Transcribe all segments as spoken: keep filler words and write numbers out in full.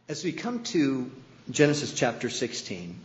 As we come to Genesis chapter sixteen,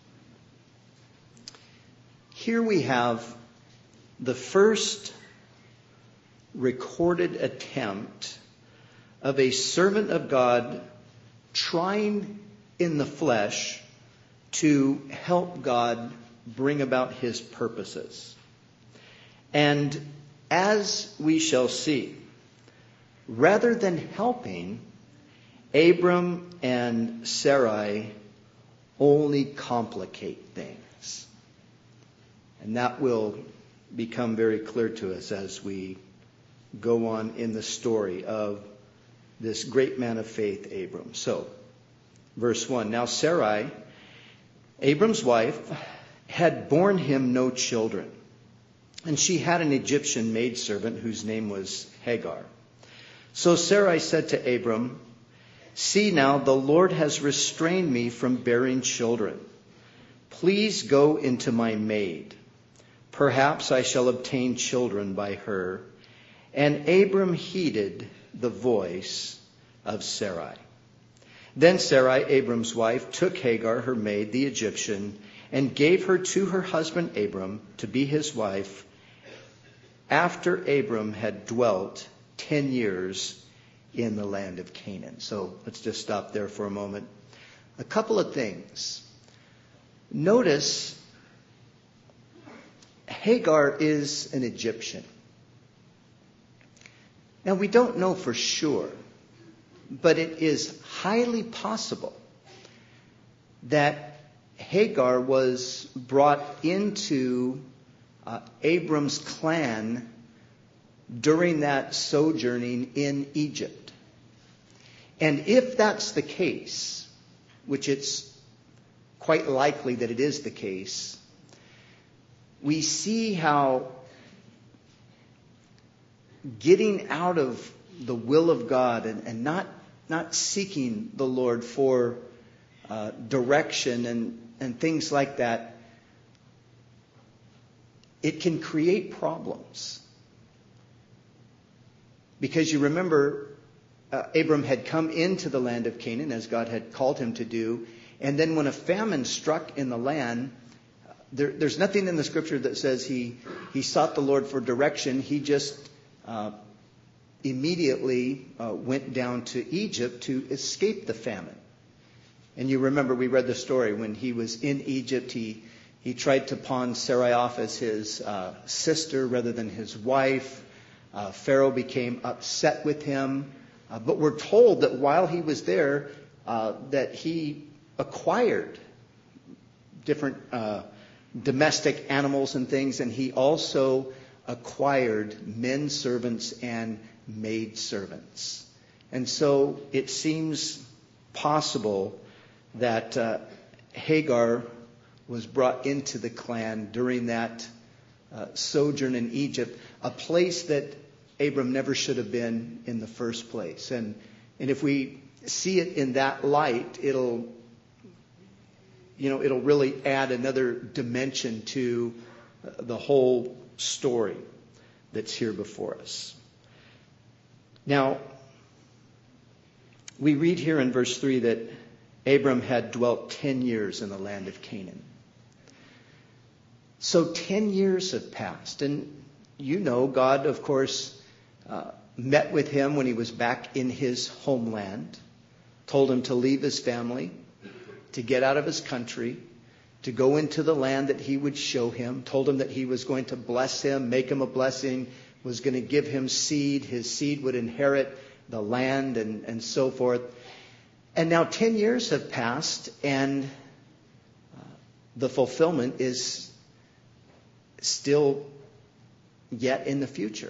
here we have the first recorded attempt of a servant of God trying in the flesh to help God bring about his purposes. And as we shall see, rather than helping, Abram and Sarai only complicate things. And that will become very clear to us as we go on in the story of this great man of faith, Abram. So, verse one. Now Sarai, Abram's wife, had borne him no children. And she had an Egyptian maidservant whose name was Hagar. So Sarai said to Abram, "See now, the Lord has restrained me from bearing children. Please go into my maid. Perhaps I shall obtain children by her." And Abram heeded the voice of Sarai. Then Sarai, Abram's wife, took Hagar, her maid, the Egyptian, and gave her to her husband Abram to be his wife, after Abram had dwelt ten years in the land of Canaan. So let's just stop there for a moment. A couple of things. Notice Hagar is an Egyptian. Now we don't know for sure, but it is highly possible that Hagar was brought into uh, Abram's clan during that sojourning in Egypt. And if that's the case, which it's quite likely that it is the case, we see how getting out of the will of God and, and not, not seeking the Lord for uh, direction and, and things like that, it can create problems. Because you remember, uh, Abram had come into the land of Canaan as God had called him to do. And then when a famine struck in the land, there, there's nothing in the scripture that says he, he sought the Lord for direction. He just uh, immediately uh, went down to Egypt to escape the famine. And you remember we read the story when he was in Egypt, he, he tried to pawn Sarai off as his uh, sister rather than his wife. Uh, Pharaoh became upset with him. Uh, but we're told that while he was there, uh, that he acquired different uh, domestic animals and things. And he also acquired men servants and maid servants. And so it seems possible that uh, Hagar was brought into the clan during that uh, sojourn in Egypt, a place that Abram never should have been in the first place. And and if we see it in that light, it'll you know it'll really add another dimension to the whole story that's here before us. Now, we read here in verse three that Abram had dwelt ten years in the land of Canaan. So ten years have passed. And you know, God, of course, uh, met with him when he was back in his homeland, told him to leave his family, to get out of his country, to go into the land that he would show him, told him that he was going to bless him, make him a blessing, was going to give him seed. His seed would inherit the land and, and so forth. And now ten years have passed, and uh, the fulfillment is still yet in the future.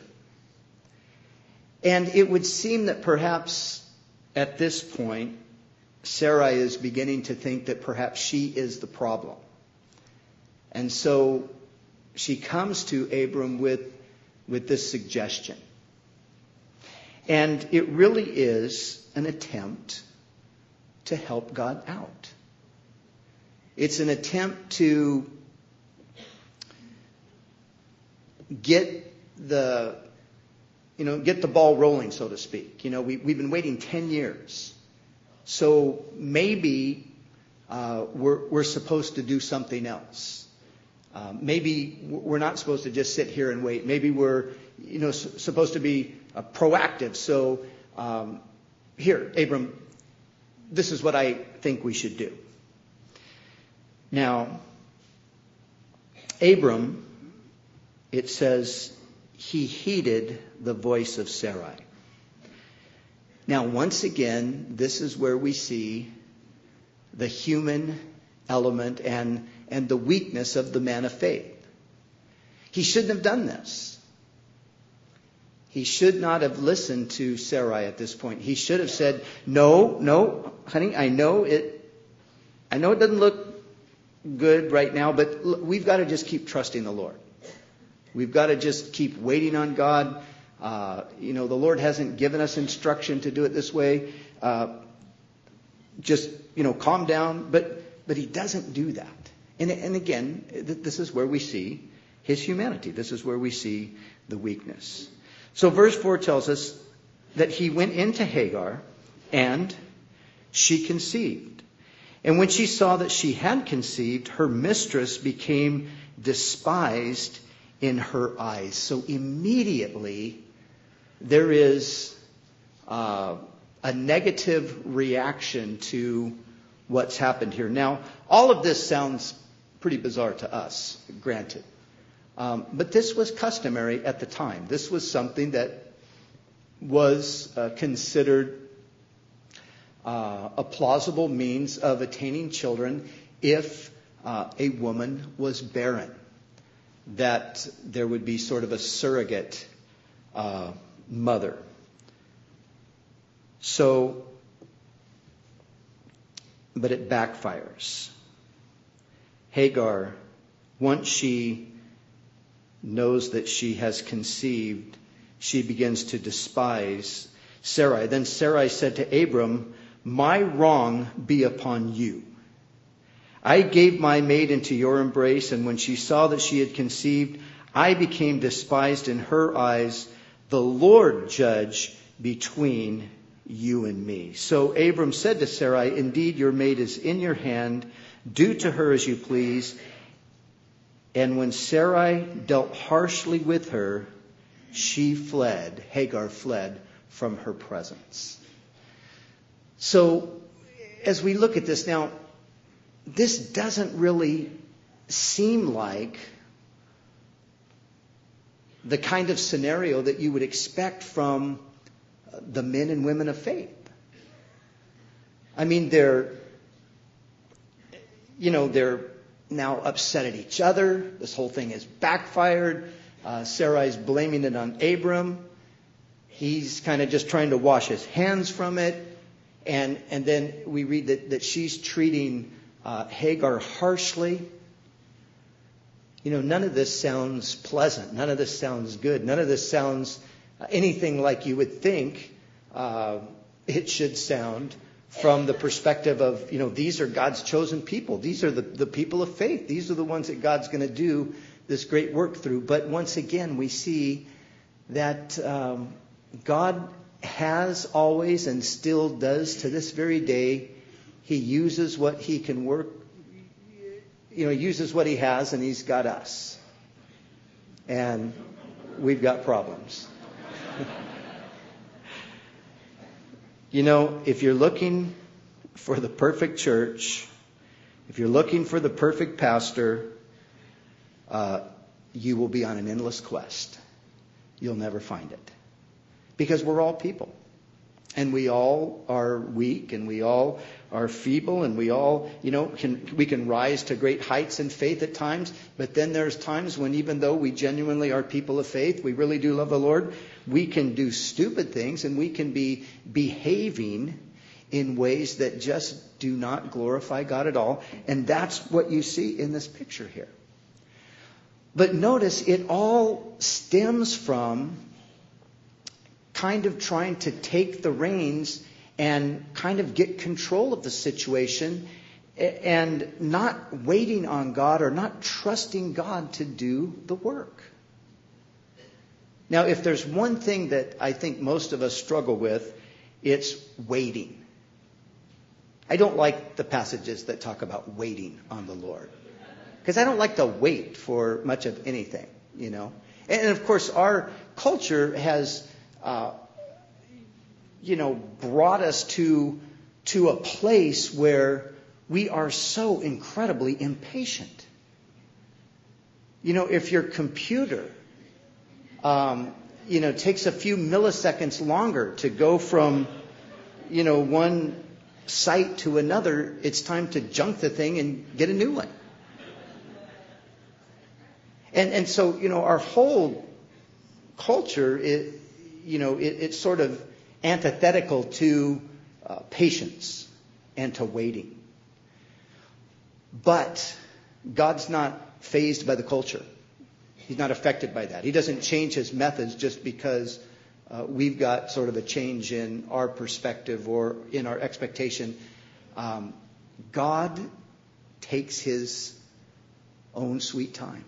And it would seem that perhaps at this point, Sarai is beginning to think that perhaps she is the problem. And so she comes to Abram with, with this suggestion. And it really is an attempt to help God out. It's an attempt to get the, you know, get the ball rolling, so to speak. You know, we, we've been waiting ten years. so maybe uh, we're, we're supposed to do something else. Uh, maybe we're not supposed to just sit here and wait. Maybe we're, you know, s- supposed to be uh, proactive. So um, here, Abram, this is what I think we should do. Now, Abram, it says, he heeded the voice of Sarai. Now, once again, this is where we see the human element and, and the weakness of the man of faith. He shouldn't have done this. He should not have listened to Sarai at this point. He should have said, no, no, honey, I know it, I know it doesn't look good right now, but we've got to just keep trusting the Lord. We've got to just keep waiting on God. Uh, you know, the Lord hasn't given us instruction to do it this way. Uh, just, you know, calm down. But but he doesn't do that. And, and again, this is where we see his humanity. This is where we see the weakness. So verse four tells us that he went into Hagar and she conceived. And when she saw that she had conceived, her mistress became despised in her eyes. So immediately there is uh, a negative reaction to what's happened here. Now, all of this sounds pretty bizarre to us, granted. Um, but this was customary at the time. This was something that was uh, considered uh, a plausible means of attaining children if uh, a woman was barren. That there would be sort of a surrogate uh, mother. So, but it backfires. Hagar, once she knows that she has conceived, she begins to despise Sarai. Then Sarai said to Abram, "My wrong be upon you. I gave my maid into your embrace, and when she saw that she had conceived, I became despised in her eyes. The Lord judge between you and me." So Abram said to Sarai, "Indeed, your maid is in your hand. Do to her as you please." And when Sarai dealt harshly with her, she fled, Hagar fled from her presence. So as we look at this now, this doesn't really seem like the kind of scenario that you would expect from the men and women of faith. I mean, they're, you know, they're now upset at each other. This whole thing is backfired. Uh, Sarai's blaming it on Abram. He's kind of just trying to wash his hands from it. And and then we read that, that she's treating uh, Hagar harshly. You know, none of this sounds pleasant. None of this sounds good. None of this sounds anything like you would think uh, it should sound from the perspective of, you know, these are God's chosen people. These are the, the people of faith. These are the ones that God's going to do this great work through. But once again, we see that um, God has always and still does to this very day. He uses what he can work, you know, uses what he has, and he's got us. And we've got problems. You know, if you're looking for the perfect church, if you're looking for the perfect pastor, uh, you will be on an endless quest. You'll never find it. Because we're all people. And we all are weak, and we all are feeble, and we all, you know, can we can rise to great heights in faith at times. But then there's times when, even though we genuinely are people of faith, we really do love the Lord, we can do stupid things, and we can be behaving in ways that just do not glorify God at all. And that's what you see in this picture here. But notice it all stems from kind of trying to take the reins and kind of get control of the situation and not waiting on God or not trusting God to do the work. Now, if there's one thing that I think most of us struggle with, it's waiting. I don't like the passages that talk about waiting on the Lord. Because I don't like to wait for much of anything, you know. And of course, our culture has, uh, you know, brought us to, to a place where we are so incredibly impatient. You know, if your computer, um, you know, takes a few milliseconds longer to go from, you know, one site to another, it's time to junk the thing and get a new one. And and so, you know, our whole culture, it, you know, it, it's sort of antithetical to uh, patience and to waiting. But God's not fazed by the culture. He's not affected by that. He doesn't change his methods just because uh, we've got sort of a change in our perspective or in our expectation. Um, God takes his own sweet time.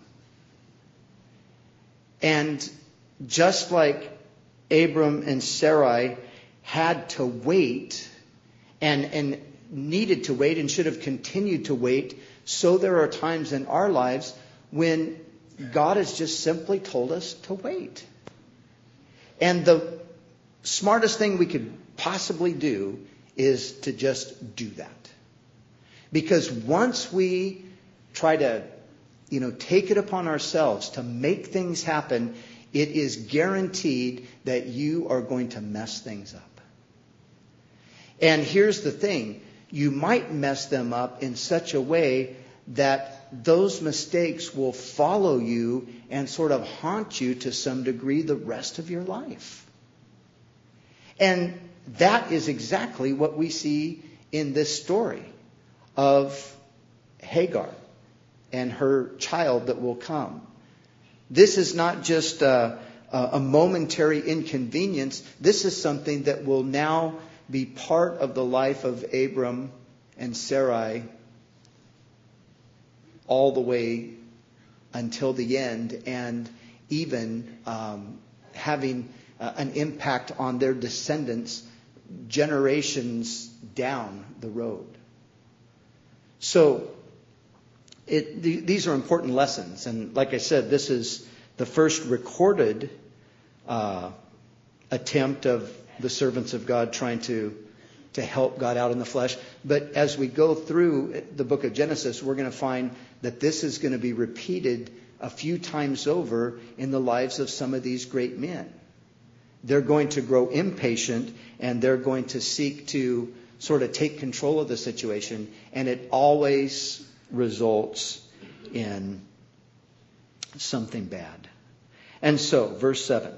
And just like Abram and Sarai had to wait and, and needed to wait and should have continued to wait, so there are times in our lives when God has just simply told us to wait. And the smartest thing we could possibly do is to just do that. Because once we try to you know, take it upon ourselves to make things happen, it is guaranteed that you are going to mess things up. And here's the thing. You might mess them up in such a way that those mistakes will follow you and sort of haunt you to some degree the rest of your life. And that is exactly what we see in this story of Hagar and her child that will come. This is not just a, a momentary inconvenience. This is something that will now be part of the life of Abram and Sarai all the way until the end, and even um, having uh, an impact on their descendants generations down the road. So It, th- these are important lessons. And like I said, this is the first recorded uh, attempt of the servants of God trying to, to help God out in the flesh. But as we go through the book of Genesis, we're going to find that this is going to be repeated a few times over in the lives of some of these great men. They're going to grow impatient, and they're going to seek to sort of take control of the situation. And it always results in something bad. And so, verse seven.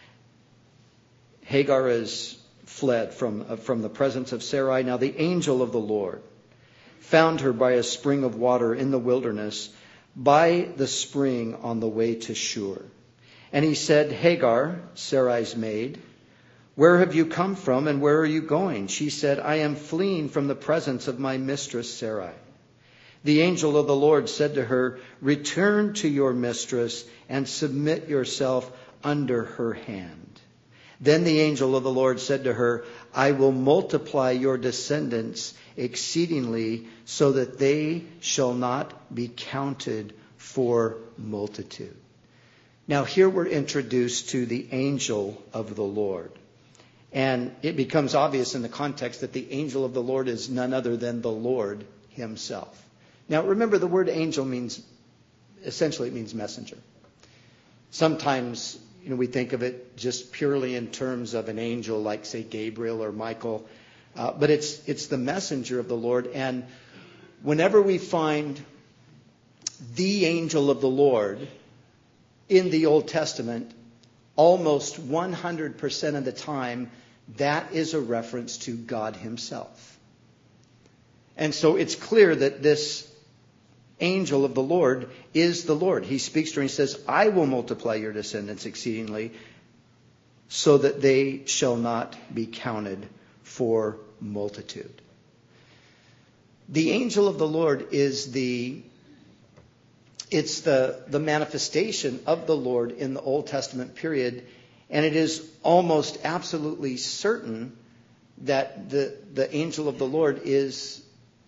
Hagar is fled from, uh, from the presence of Sarai. Now the angel of the Lord found her by a spring of water in the wilderness, by the spring on the way to Shur. And he said, Hagar, Sarai's maid, where have you come from and where are you going? She said, I am fleeing from the presence of my mistress Sarai. The angel of the Lord said to her, return to your mistress and submit yourself under her hand. Then the angel of the Lord said to her, I will multiply your descendants exceedingly so that they shall not be counted for multitude. Now here we're introduced to the angel of the Lord. And it becomes obvious in the context that the angel of the Lord is none other than the Lord himself. Now, remember, the word angel means, essentially it means messenger. Sometimes, you know, we think of it just purely in terms of an angel like, say, Gabriel or Michael. Uh, but it's it's the messenger of the Lord. And whenever we find the angel of the Lord in the Old Testament, almost one hundred percent of the time, that is a reference to God himself. And so it's clear that this angel of the Lord is the Lord. He speaks to her and he says, I will multiply your descendants exceedingly so that they shall not be counted for multitude. The angel of the Lord is the it's the, the manifestation of the Lord in the Old Testament period, and it is almost absolutely certain that the, the angel of the Lord is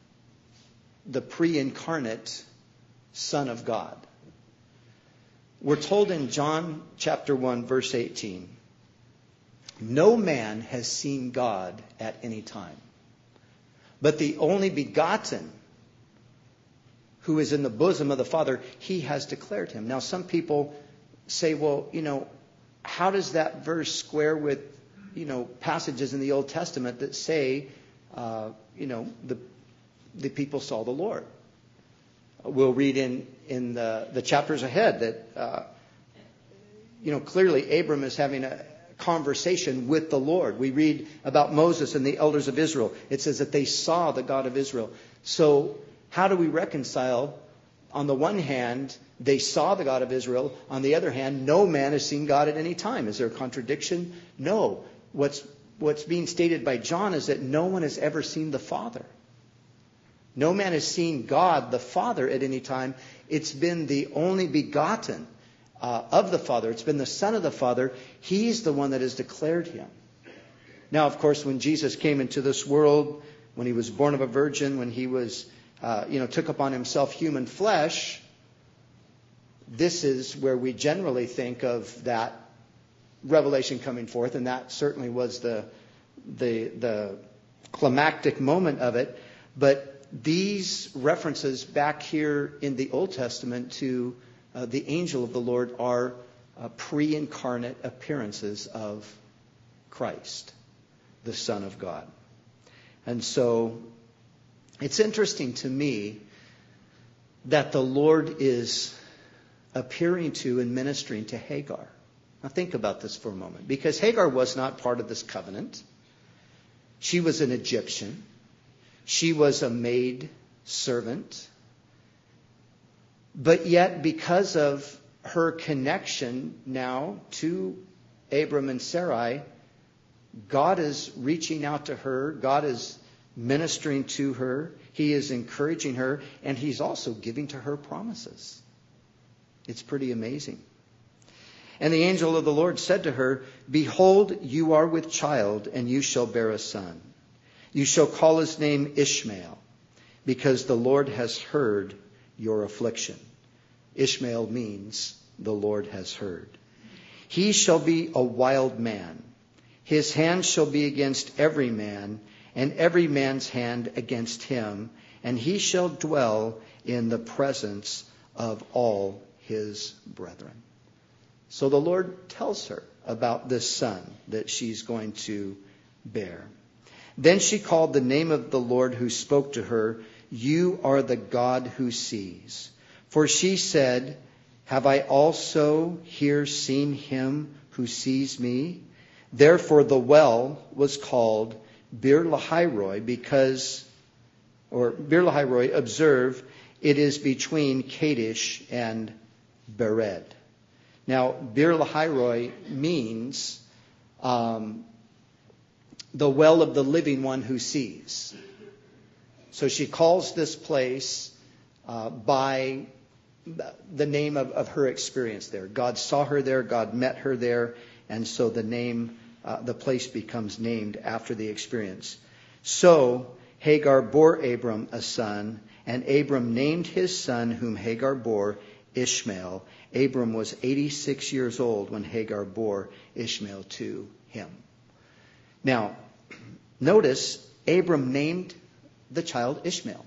the pre-incarnate Son of God. We're told in John chapter one, verse eighteen, no man has seen God at any time, but the only begotten who is in the bosom of the Father, he has declared him. Now, some people say, well, you know, how does that verse square with, you know, passages in the Old Testament that say, uh, you know, the the people saw the Lord? We'll read in, in the, the chapters ahead that, uh, you know, clearly Abram is having a conversation with the Lord. We read about Moses and the elders of Israel. It says that they saw the God of Israel. So how do we reconcile? On the one hand, they saw the God of Israel. On the other hand, no man has seen God at any time. Is there a contradiction? No. What's, what's being stated by John is that no one has ever seen the Father. No man has seen God, the Father, at any time. It's been the only begotten uh, of the Father. It's been the Son of the Father. He's the one that has declared him. Now, of course, when Jesus came into this world, when he was born of a virgin, when he was, uh, you know, took upon himself human flesh, this is where we generally think of that revelation coming forth, and that certainly was the the the climactic moment of it. But these references back here in the Old Testament to uh, the angel of the Lord are uh, pre-incarnate appearances of Christ, the Son of God. And so it's interesting to me that the Lord is appearing to and ministering to Hagar. Now think about this for a moment, because Hagar was not part of this covenant. She was an Egyptian. She was a maid servant. But yet, because of her connection now to Abram and Sarai, God is reaching out to her. God is ministering to her. He is encouraging her. And he's also giving to her promises. It's pretty amazing. And the angel of the Lord said to her, "Behold, you are with child, and you shall bear a son. You shall call his name Ishmael, because the Lord has heard your affliction." Ishmael means the Lord has heard. "He shall be a wild man. His hand shall be against every man, and every man's hand against him, and he shall dwell in the presence of all his brethren." So the Lord tells her about this son that she's going to bear. Then she called the name of the Lord who spoke to her, "You are the God who sees." For she said, "Have I also here seen him who sees me?" Therefore the well was called Bir Lahairoi, because, or Bir Lahairoi, observe, it is between Kadesh and Bered. Now, Bir Lahairoi means um, the well of the living one who sees. So she calls this place uh, by the name of, of her experience there. God saw her there, God met her there, and so the name, uh, the place becomes named after the experience. So Hagar bore Abram a son, and Abram named his son whom Hagar bore Ishmael. Abram was eighty-six years old when Hagar bore Ishmael to him. Now, notice Abram named the child Ishmael.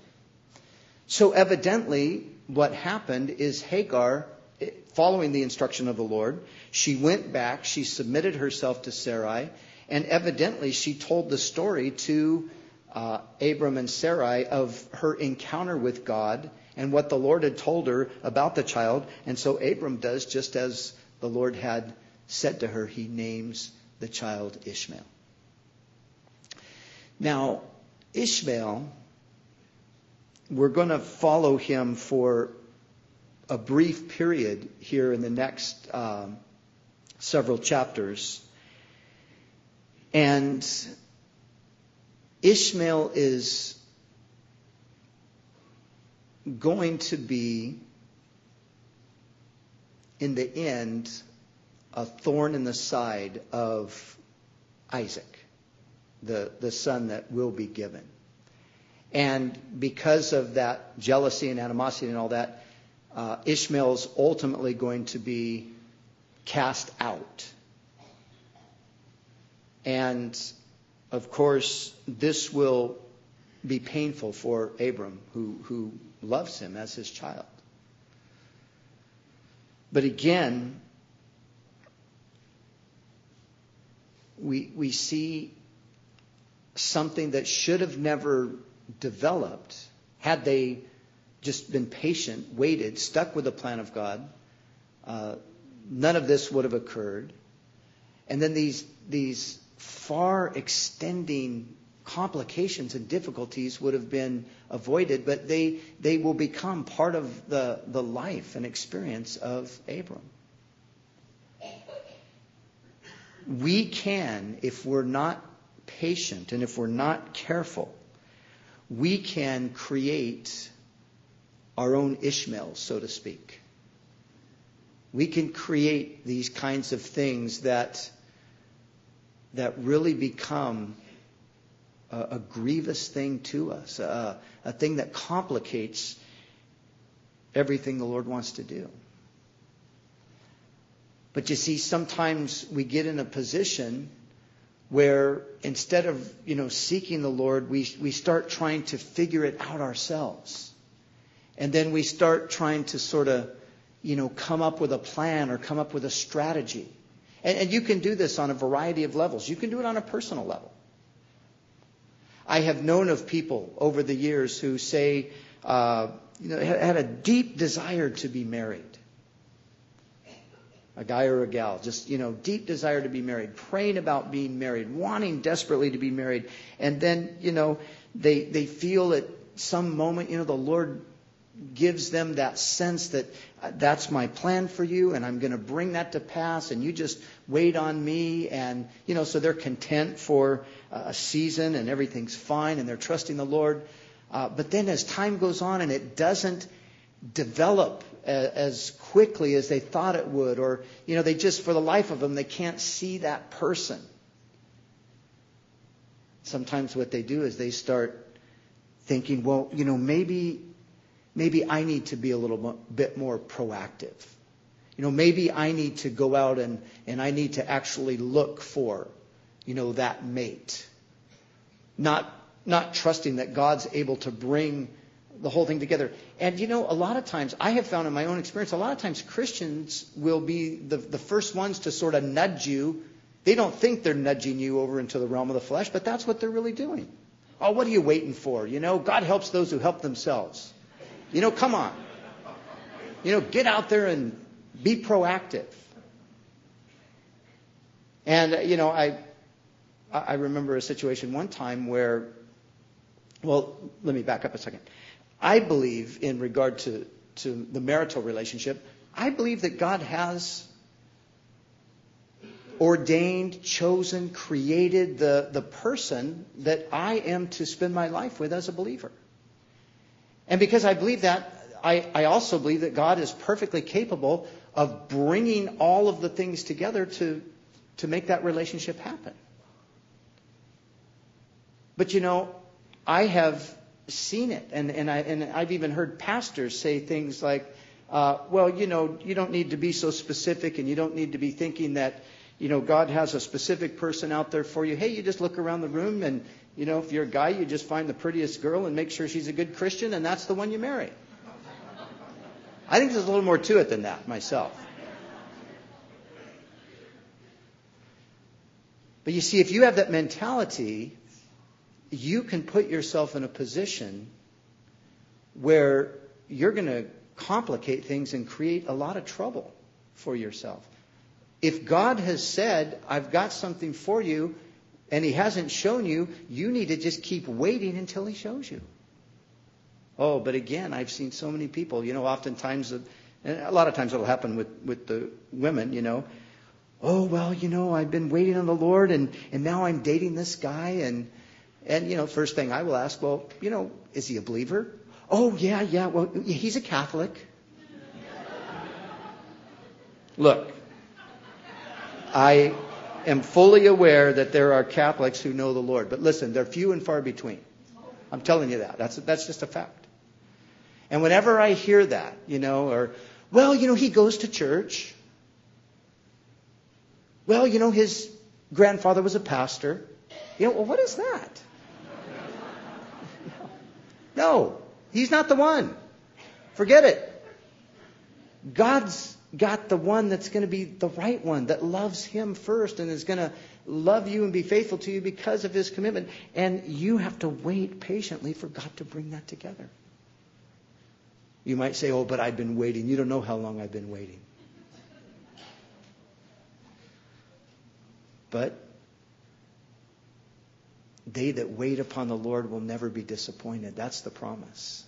So evidently what happened is Hagar, following the instruction of the Lord, she went back, she submitted herself to Sarai, and evidently she told the story to uh, Abram and Sarai of her encounter with God and what the Lord had told her about the child. And so Abram does just as the Lord had said to her. He names the child Ishmael. Now, Ishmael, we're going to follow him for a brief period here in the next um, several chapters. And Ishmael is going to be, in the end, a thorn in the side of Isaac. the, the son that will be given. And because of that jealousy and animosity and all that, uh, Ishmael's ultimately going to be cast out. And, of course, this will be painful for Abram, who, who loves him as his child. But again, we we see something that should have never developed had they just been patient, waited, stuck with the plan of God. Uh, none of this would have occurred. And then these these far extending complications and difficulties would have been avoided, but they they will become part of the, the life and experience of Abram. We can, if we're not patient and if we're not careful, we can create our own Ishmaels, so to speak. We can create these kinds of things that that really become a, a grievous thing to us, a, a thing that complicates everything the Lord wants to do. But you see, sometimes we get in a position where instead of, you know, seeking the Lord, we we start trying to figure it out ourselves. And then we start trying to sort of, you know, come up with a plan or come up with a strategy. And, and you can do this on a variety of levels. You can do it on a personal level. I have known of people over the years who say, uh, you know, had a deep desire to be married. A guy or a gal, just, you know, deep desire to be married, praying about being married, wanting desperately to be married. And then, you know, they they feel at some moment, you know, the Lord gives them that sense that uh, that's my plan for you and I'm going to bring that to pass and you just wait on me. And, you know, so they're content for a season and everything's fine and they're trusting the Lord. Uh, but then as time goes on and it doesn't develop as quickly as they thought it would, or, you know, they just, for the life of them, they can't see that person. Sometimes what they do is they start thinking, well, you know, maybe, maybe I need to be a little bit more proactive. You know, maybe I need to go out and, and I need to actually look for, you know, that mate. Not, not trusting that God's able to bring the whole thing together. And, you know, a lot of times, I have found in my own experience, a lot of times Christians will be the, the first ones to sort of nudge you. They don't think they're nudging you over into the realm of the flesh, but that's what they're really doing. Oh, what are you waiting for? You know, God helps those who help themselves. You know, come on. You know, get out there and be proactive. And, uh, you know, I, I remember a situation one time where, well, let me back up a second. I believe in regard to, to the marital relationship, I believe that God has ordained, chosen, created the, the person that I am to spend my life with as a believer. And because I believe that, I, I also believe that God is perfectly capable of bringing all of the things together to, to make that relationship happen. But, you know, I have seen it, and and I and I've even heard pastors say things like, uh, "Well, you know, you don't need to be so specific, and you don't need to be thinking that, you know, God has a specific person out there for you. Hey, you just look around the room, and you know, if you're a guy, you just find the prettiest girl and make sure she's a good Christian, and that's the one you marry." I think there's a little more to it than that myself. But you see, if you have that mentality, you can put yourself in a position where you're going to complicate things and create a lot of trouble for yourself. If God has said, I've got something for you, and He hasn't shown you, you need to just keep waiting until He shows you. Oh, but again, I've seen so many people, you know, oftentimes, and a lot of times it'll happen with, with the women, you know. Oh, well, you know, I've been waiting on the Lord, and, and now I'm dating this guy, and And, you know, first thing I will ask, well, you know, is he a believer? Oh, yeah, yeah, well, he's a Catholic. Look, I, am fully aware that there are Catholics who know the Lord. But listen, they're few and far between. I'm telling you that. That's, that's just a fact. And whenever I hear that, you know, or, well, you know, he goes to church. Well, you know, his grandfather was a pastor. You know, well, what is that? No, he's not the one. Forget it. God's got the one that's going to be the right one, that loves him first and is going to love you and be faithful to you because of his commitment. And you have to wait patiently for God to bring that together. You might say, oh, but I've been waiting. You don't know how long I've been waiting. But they that wait upon the Lord will never be disappointed. That's the promise.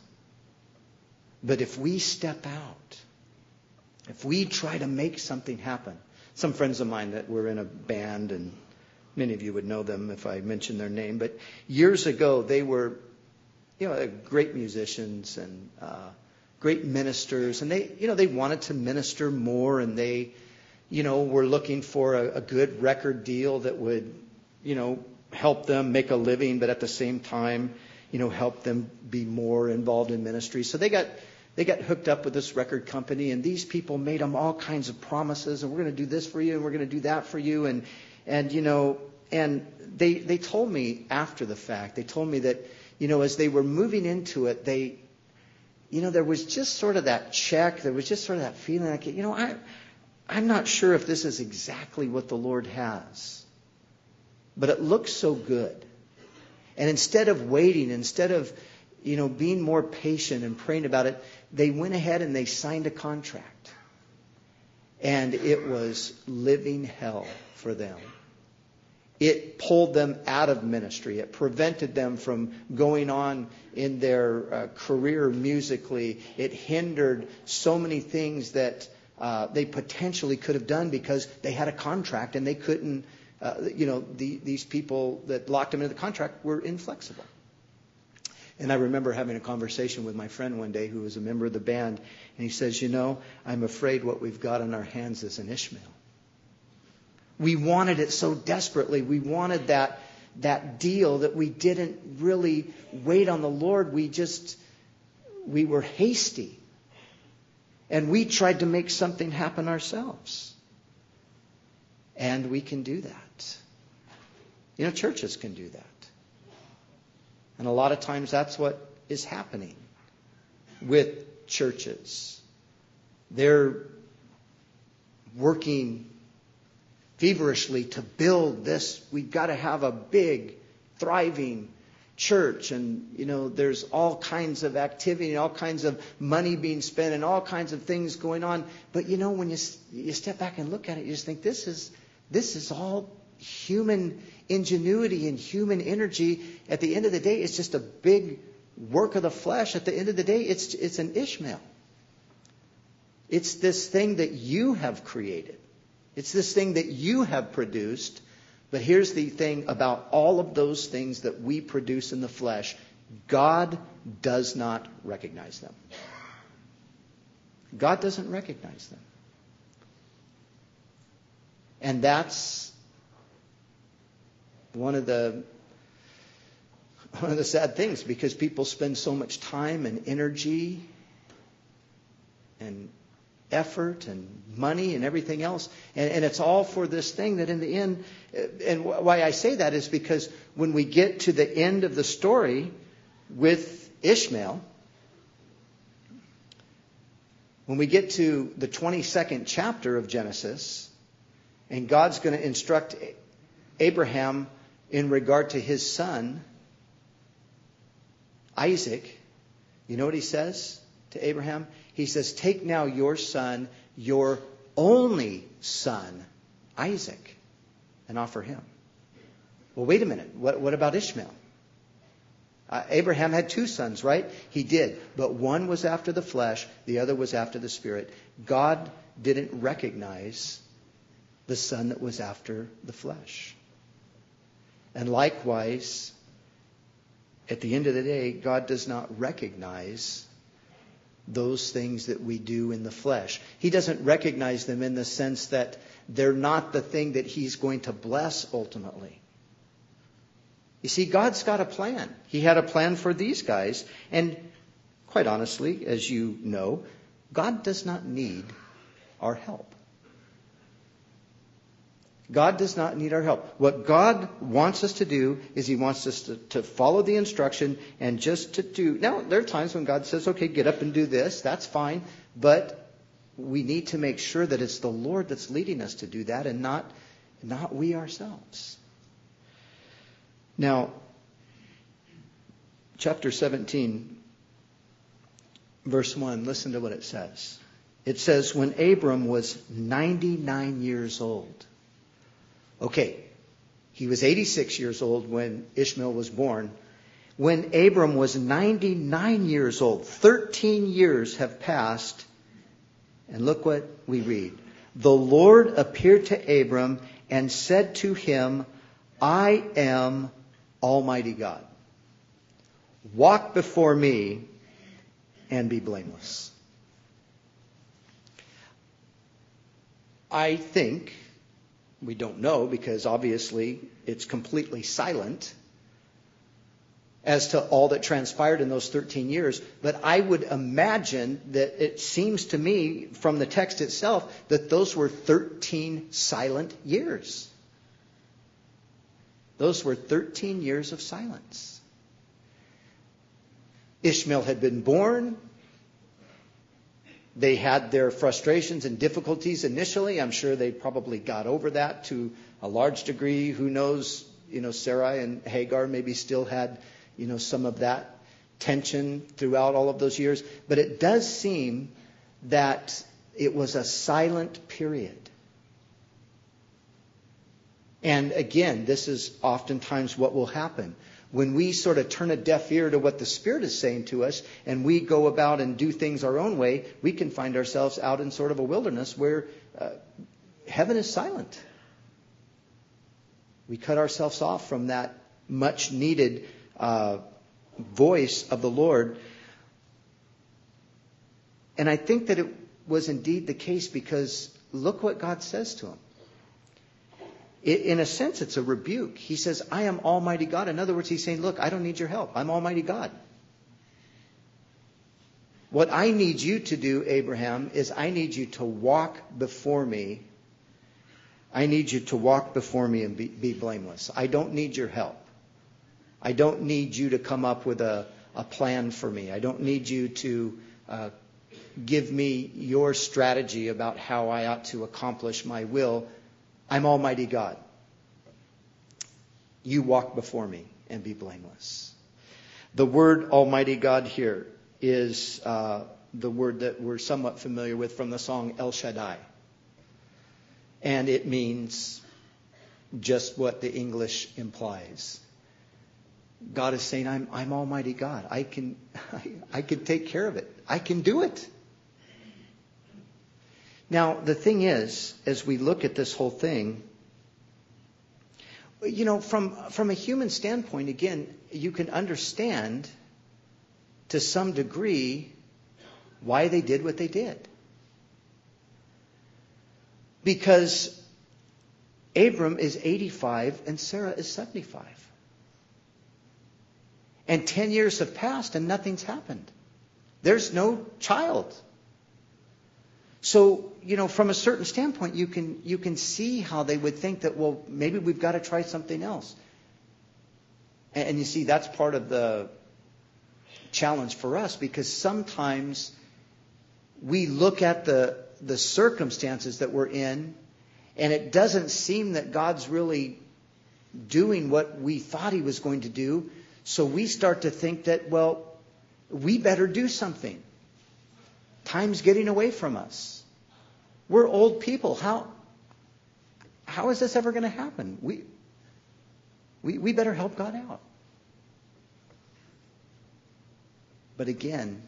But if we step out, if we try to make something happen, some friends of mine that were in a band, and many of you would know them if I mention their name, but years ago they were, you know, great musicians and uh, great ministers, and they, you know, they wanted to minister more, and they, you know, were looking for a, a good record deal that would, you know, help them make a living, but at the same time, you know, help them be more involved in ministry. So they got they got hooked up with this record company, and these people made them all kinds of promises, and we're going to do this for you, and we're going to do that for you, and and you know, and they they told me after the fact, they told me that, you know, as they were moving into it, they, you know, there was just sort of that check, there was just sort of that feeling like, you know, I I'm not sure if this is exactly what the Lord has. But it looks so good. And instead of waiting, instead of, you know, being more patient and praying about it, they went ahead and they signed a contract. And it was living hell for them. It pulled them out of ministry. It prevented them from going on in their uh, career musically. It hindered so many things that uh, they potentially could have done because they had a contract and they couldn't. Uh, you know, the, these people that locked them into the contract were inflexible. And I remember having a conversation with my friend one day who was a member of the band. And he says, you know, I'm afraid what we've got on our hands is an Ishmael. We wanted it so desperately. We wanted that, that deal that we didn't really wait on the Lord. We just, we were hasty. And we tried to make something happen ourselves. And we can do that. You know, churches can do that. And a lot of times that's what is happening with churches. They're working feverishly to build this. We've got to have a big, thriving church. And, you know, there's all kinds of activity and all kinds of money being spent and all kinds of things going on. But, you know, when you you step back and look at it, you just think this is this is all human ingenuity and human energy. At the end of the day, it's just a big work of the flesh. At the end of the day, it's it's an Ishmael. It's this thing that you have created. It's this thing that you have produced. But here's the thing about all of those things that we produce in the flesh. God does not recognize them. God doesn't recognize them. And that's one of the one of the sad things, because people spend so much time and energy and effort and money and everything else, and, and it's all for this thing that in the end, and why I say that is because when we get to the end of the story with Ishmael, when we get to the twenty-second chapter of Genesis, and God's going to instruct Abraham in regard to his son, Isaac, you know what he says to Abraham? He says, take now your son, your only son, Isaac, and offer him. Well, wait a minute. What, what about Ishmael? Uh, Abraham had two sons, right? He did. But one was after the flesh. The other was after the spirit. God didn't recognize the son that was after the flesh. And likewise, at the end of the day, God does not recognize those things that we do in the flesh. He doesn't recognize them in the sense that they're not the thing that he's going to bless ultimately. You see, God's got a plan. He had a plan for these guys. And quite honestly, as you know, God does not need our help. God does not need our help. What God wants us to do is he wants us to, to follow the instruction and just to do. Now, there are times when God says, okay, get up and do this. That's fine. But we need to make sure that it's the Lord that's leading us to do that and not, not we ourselves. Now, chapter seventeen, verse one, listen to what it says. It says, when Abram was ninety-nine years old. Okay, he was eighty-six years old when Ishmael was born. When Abram was ninety-nine years old, thirteen years have passed. And look what we read. The Lord appeared to Abram and said to him, I am Almighty God. Walk before me and be blameless. I think, we don't know because obviously it's completely silent as to all that transpired in those thirteen years. But I would imagine that it seems to me from the text itself that those were thirteen silent years. Those were thirteen years of silence. Ishmael had been born. They had their frustrations and difficulties initially. I'm sure they probably got over that to a large degree. Who knows? You know, Sarai and Hagar maybe still had, you know, some of that tension throughout all of those years. But it does seem that it was a silent period. And again, this is oftentimes what will happen. When we sort of turn a deaf ear to what the Spirit is saying to us and we go about and do things our own way, we can find ourselves out in sort of a wilderness where uh, heaven is silent. We cut ourselves off from that much needed uh, voice of the Lord. And I think that it was indeed the case because look what God says to him. In a sense, it's a rebuke. He says, I am Almighty God. In other words, he's saying, look, I don't need your help. I'm Almighty God. What I need you to do, Abraham, is I need you to walk before me. I need you to walk before me and be, be blameless. I don't need your help. I don't need you to come up with a, a plan for me. I don't need you to uh, give me your strategy about how I ought to accomplish my will. I'm Almighty God. You walk before me and be blameless. The word Almighty God here is uh, the word that we're somewhat familiar with from the song El Shaddai. And it means just what the English implies. God is saying, I'm, I'm Almighty God. I can, I, I can take care of it. I can do it. Now, the thing is, as we look at this whole thing, you know, from, from a human standpoint, again, you can understand to some degree why they did what they did. Because Abram is eighty-five and Sarah is seventy-five. And ten years have passed and nothing's happened. There's no child. So, you know, from a certain standpoint, you can you can see how they would think that, well, maybe we've got to try something else. And, and you see, that's part of the challenge for us, because sometimes we look at the the circumstances that we're in, and it doesn't seem that God's really doing what we thought he was going to do. So we start to think that, well, we better do something. Time's getting away from us. We're old people. How, how is this ever going to happen? We, we, we better help God out. But again,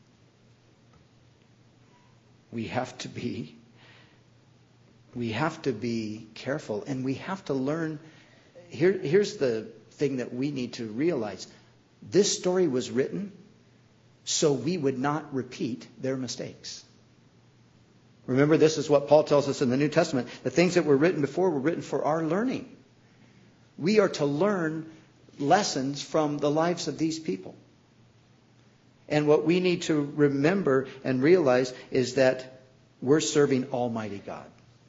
we have to be, we have to be careful, and we have to learn. Here, here's the thing that we need to realize. This story was written so we would not repeat their mistakes. Remember, this is what Paul tells us in the New Testament. The things that were written before were written for our learning. We are to learn lessons from the lives of these people. And what we need to remember and realize is that we're serving Almighty God.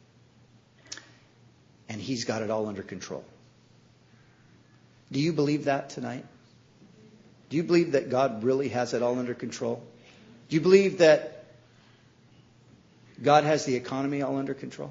And He's got it all under control. Do you believe that tonight? Do you believe that God really has it all under control? Do you believe that God has the economy all under control?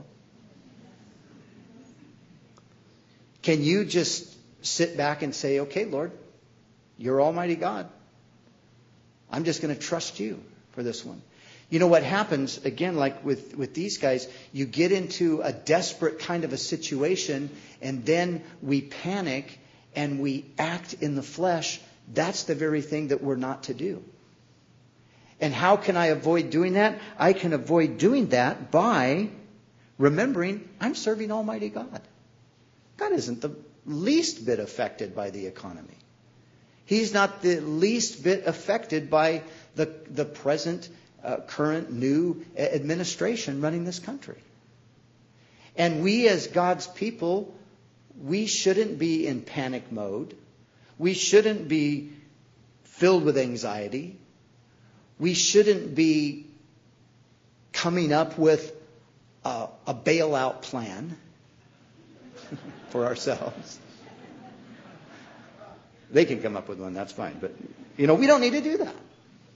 Can you just sit back and say, okay, Lord, you're Almighty God. I'm just going to trust you for this one. You know what happens, again, like with, with these guys, you get into a desperate kind of a situation and then we panic and we act in the flesh. That's the very thing that we're not to do. And how can I avoid doing that? I can avoid doing that by remembering I'm serving Almighty God. God isn't the least bit affected by the economy. He's not the least bit affected by the, the present, uh, current, new administration running this country. And we as God's people, we shouldn't be in panic mode. We shouldn't be filled with anxiety. We shouldn't be coming up with a, a bailout plan for ourselves. They can come up with one, that's fine. But, you know, we don't need to do that.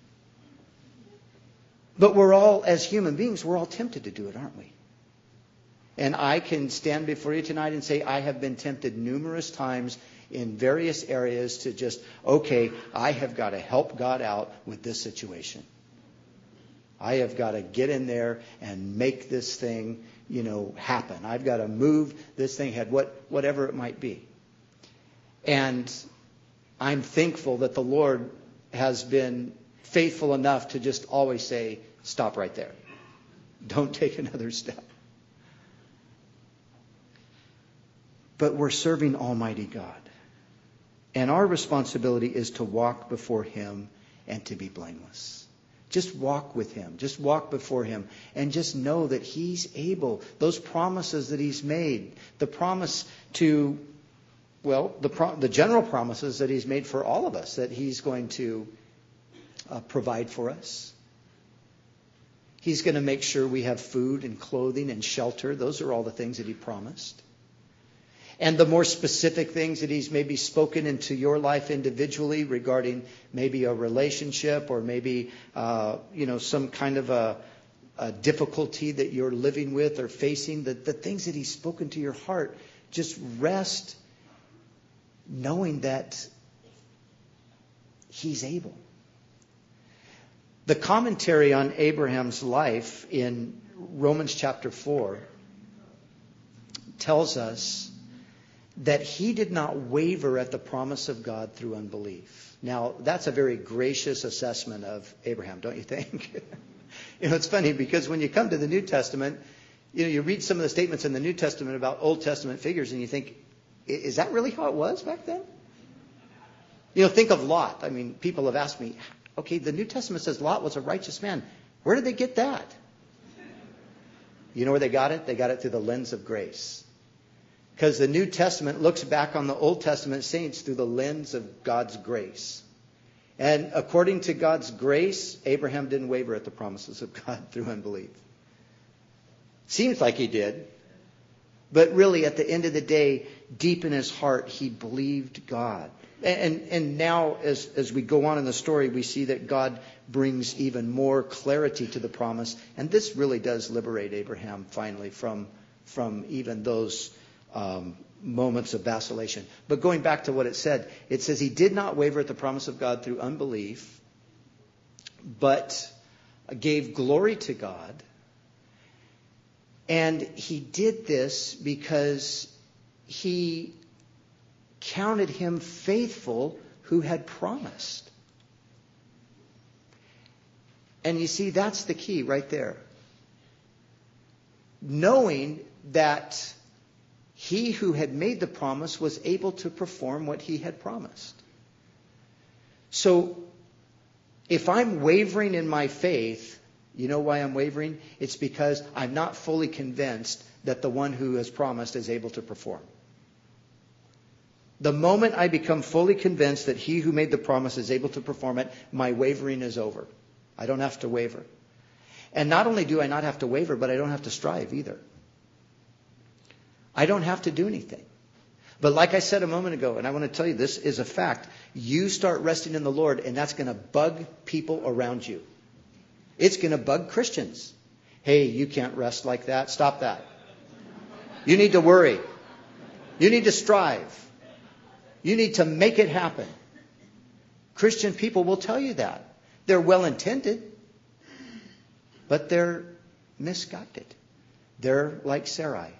But we're all, as human beings, we're all tempted to do it, aren't we? And I can stand before you tonight and say I have been tempted numerous times in various areas to just, okay, I have got to help God out with this situation. I have got to get in there and make this thing, you know, happen. I've got to move this thing ahead, what, whatever it might be. And I'm thankful that the Lord has been faithful enough to just always say, stop right there. Don't take another step. But we're serving Almighty God. And our responsibility is to walk before Him and to be blameless. Just walk with Him. Just walk before Him. And just know that He's able. Those promises that He's made. The promise to, well, the, pro- the general promises that He's made for all of us. That He's going to uh, provide for us. He's going to make sure we have food and clothing and shelter. Those are all the things that He promised. And the more specific things that He's maybe spoken into your life individually regarding maybe a relationship or maybe, uh, you know, some kind of a, a difficulty that you're living with or facing, the, the things that He's spoken to your heart, just rest knowing that He's able. The commentary on Abraham's life in Romans chapter four tells us that he did not waver at the promise of God through unbelief. Now, that's a very gracious assessment of Abraham, don't you think? You know, it's funny because when you come to the New Testament, you know, you read some of the statements in the New Testament about Old Testament figures and you think, is that really how it was back then? You know, think of Lot. I mean, people have asked me, okay, the New Testament says Lot was a righteous man. Where did they get that? You know where they got it? They got it through the lens of grace. Because the New Testament looks back on the Old Testament saints through the lens of God's grace. And according to God's grace, Abraham didn't waver at the promises of God through unbelief. Seems like he did. But really, at the end of the day, deep in his heart, he believed God. And, and now, as, as we go on in the story, we see that God brings even more clarity to the promise. And this really does liberate Abraham finally from, from even those Um, moments of vacillation. But going back to what it said, it says he did not waver at the promise of God through unbelief, but gave glory to God. And he did this because he counted him faithful who had promised. And you see, that's the key right there. Knowing that he who had made the promise was able to perform what he had promised. So, if I'm wavering in my faith, You know why I'm wavering? It's because I'm not fully convinced that the one who has promised is able to perform. The moment I become fully convinced that he who made the promise is able to perform it, my wavering is over. I don't have to waver. And not only do I not have to waver, but I don't have to strive either. I don't have to do anything. But like I said a moment ago, and I want to tell you, this is a fact. You start resting in the Lord, and that's going to bug people around you. It's going to bug Christians. Hey, you can't rest like that. Stop that. You need to worry. You need to strive. You need to make it happen. Christian people will tell you that. They're well-intended, but they're misguided. They're like Sarai.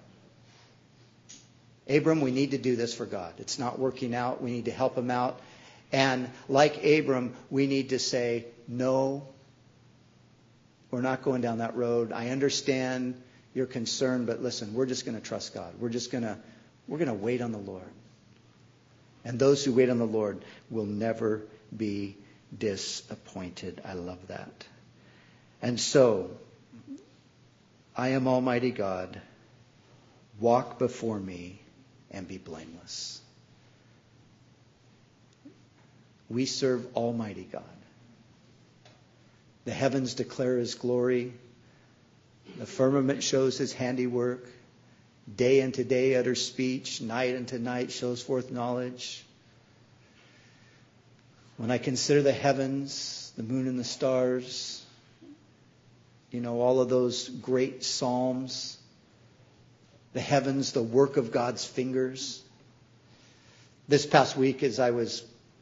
Abram, we need to do this for God. It's not working out. We need to help him out. And like Abram, we need to say, no, we're not going down that road. I understand your concern, but listen, we're just going to trust God. We're just going to, we're going to wait on the Lord. And those who wait on the Lord will never be disappointed. I love that. And so, I am Almighty God. Walk before me and be blameless. We serve Almighty God. The heavens declare His glory. The firmament shows His handiwork. Day unto day utters speech. Night unto night shows forth knowledge. When I consider the heavens, the moon and the stars, you know, all of those great psalms, the heavens, the work of God's fingers. This past week, as I was,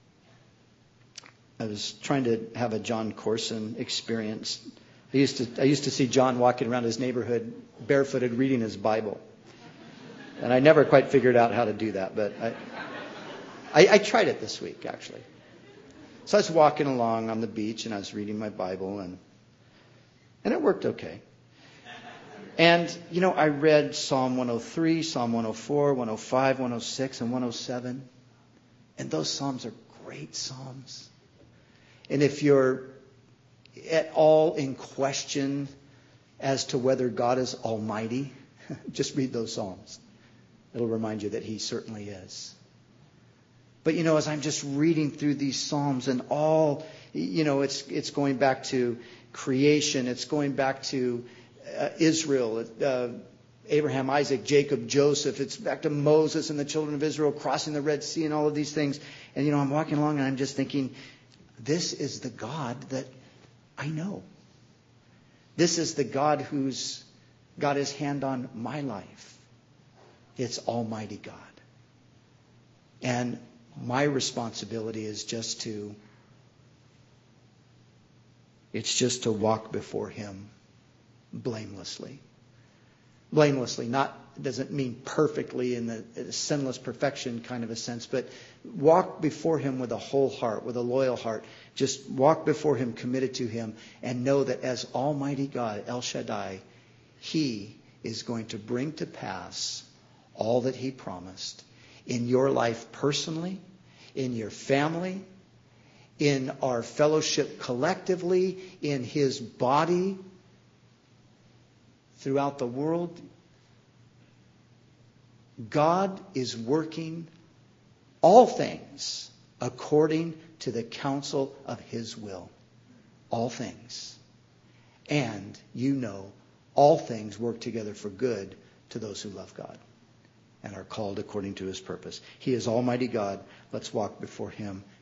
I was trying to have a John Corson experience. I used to, I used to see John walking around his neighborhood barefooted, reading his Bible, and I never quite figured out how to do that. But I, I, I tried it this week, actually. So I was walking along on the beach, and I was reading my Bible, and and it worked okay. And, you know, I read Psalm one oh three, Psalm one oh four, one oh five, one oh six, and one oh seven. And those psalms are great psalms. And if you're at all in question as to whether God is almighty, just read those psalms. It'll remind you that He certainly is. But, you know, as I'm just reading through these psalms and all, you know, it's it's going back to creation. It's going back to uh, Israel, uh, Abraham, Isaac, Jacob, Joseph. It's back to Moses and the children of Israel crossing the Red Sea and all of these things. And, you know, I'm walking along and I'm just thinking, this is the God that I know. This is the God who's got His hand on my life. It's Almighty God. And my responsibility is just to, it's just to walk before Him blamelessly. Blamelessly, not, doesn't mean perfectly in the, in the sinless perfection kind of a sense, but walk before Him with a whole heart, with a loyal heart. Just walk before Him, committed to Him, and know that as Almighty God, El Shaddai, He is going to bring to pass all that He promised in your life personally, in your family, in our fellowship collectively, in His body, throughout the world. God is working all things according to the counsel of His will. All things. And you know, all things work together for good to those who love God and are called according to His purpose. He is Almighty God. Let's walk before Him